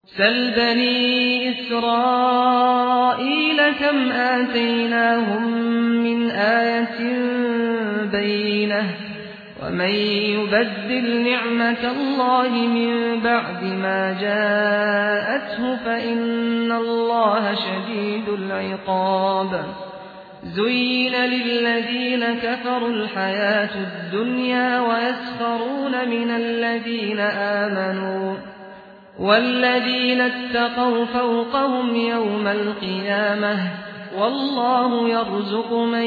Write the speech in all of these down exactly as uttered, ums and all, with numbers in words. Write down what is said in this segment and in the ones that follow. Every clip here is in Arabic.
سل بني إسرائيل كم آتيناهم من آية بينة ومن يبدل نعمة الله من بعد ما جاءته فإن الله شديد العقاب. زين للذين كفروا الحياة الدنيا ويسخرون من الذين آمنوا والذين اتقوا فوقهم يوم القيامة والله يرزق من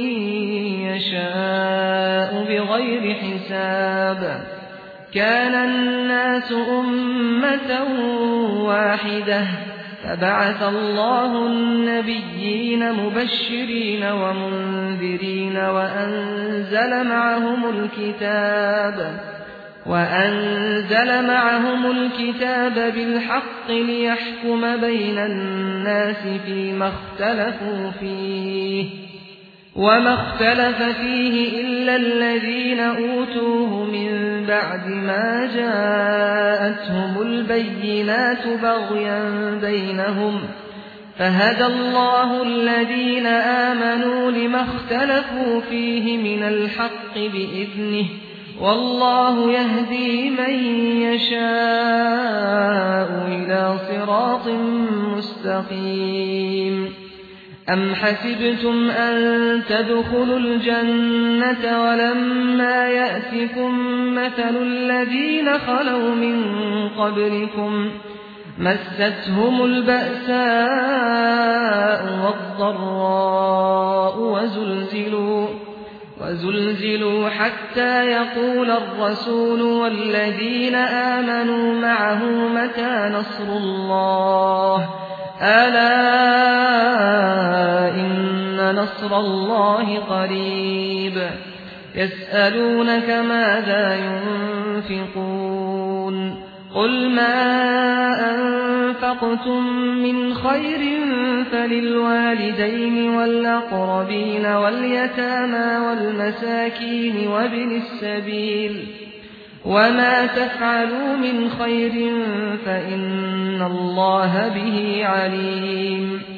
يشاء بغير حساب. كان الناس أمة واحدة فبعث الله النبيين مبشرين ومنذرين وأنزل معهم الكتاب وأنزل معهم الكتاب بالحق ليحكم بين الناس فيما اختلفوا فيه وما اختلف فيه إلا الذين أوتوه من بعد ما جاءتهم البينات بغيا بينهم فهدى الله الذين آمنوا لما اختلفوا فيه من الحق بإذنه والله يهدي من يشاء إلى صراط مستقيم. أم حسبتم أن تدخلوا الجنة ولما يأتكم مثل الذين خلوا من قبلكم مستهم البأساء والضراء وزلزلوا وزلزلوا حتى يقول الرسول والذين آمنوا معه متى نصر الله ألا إن نصر الله قريب. يسألونك ماذا ينفقون قل ما أنفقتم من خير فللوالدين والأقربين واليتامى والمساكين وابن السبيل وما تفعلوا من خير فإن الله به عليم.